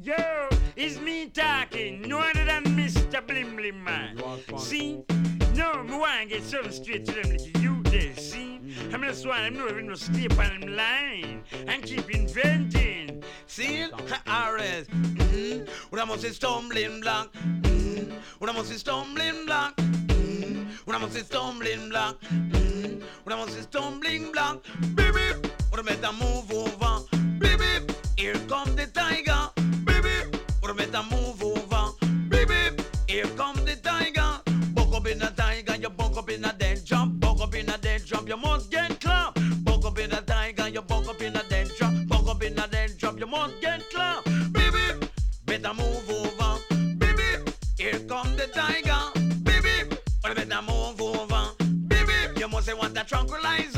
Yo, it's me talking, no other than Mr. Blim Blim Man. See? No, me want to get something straight to them little youth there, see? I just want them know even no stay on them line and keep inventing. See? RS. Una must stumbling block. Una must stumbling block. Una must stumbling block. Una must stumbling block. Baby, una better move over. Baby, here come the tiger. Baby, una better move over. Baby, here come the tiger. Buck up in a tiger, you buck up in a dead jump. Buck up in a dead jump, you must get clapped. Buck up in a tiger, you buck up in a dead jump. Buck up in a dead jump, you must get clapped. Baby, better move over. Baby, here come the tiger. Baby, better move over. Baby, you must say want a tranquilizer.